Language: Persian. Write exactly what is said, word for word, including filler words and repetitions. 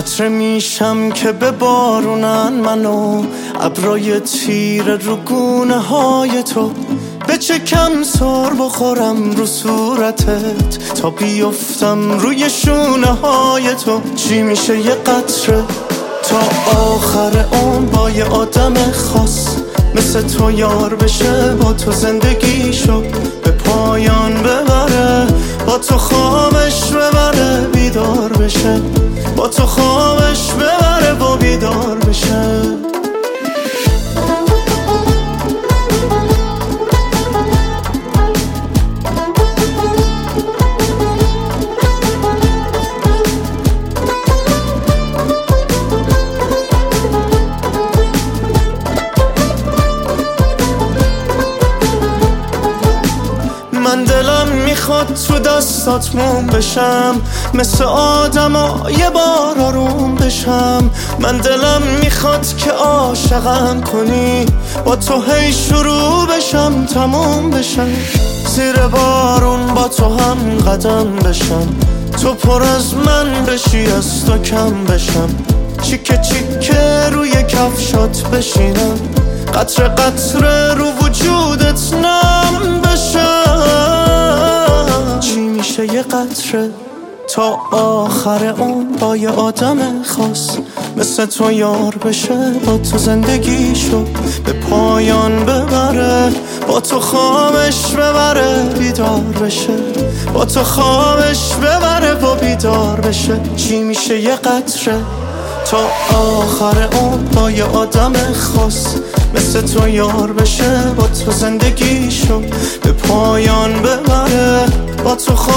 قطره میشم که به بارونن منو، ابرای تیره رو گونه های تو، به چکم سر بخورم رو صورتت تا بیفتم روی شونه های تو. چی میشه یه قطره تا آخر اون با یه آدم خاص مثل تو یار بشه، با تو زندگیشو به پایان ببره، با تو خوابش ببره بیدار بشه، با تو خوابش ببره و بیدار بشه. من دلم میخواد تو دستات موم بشم، مثل آدم ها یه بار آروم بشم. من دلم میخواد که عاشقم کنی، با تو هی شروع بشم تموم بشم، زیر بارون با تو هم قدم بشم، تو پر از من بشی از تو کم بشم، چیکه چیکه روی کفشات بشینم، قطره قطره رو وجودت نم بشم. چی میشه یه قطره تا آخر اون با یه آدم خاص مثل تو یار بشه، با تو زندگیشو به پایان ببره، با تو خوابش ببره بیدار بشه، با تو خوابش ببره و بیدار بشه. چی میشه یه قطره تا آخر اون با یه آدم خاص مثل تو یار بشه، با تو زندگیشو به پایان ببره، با تو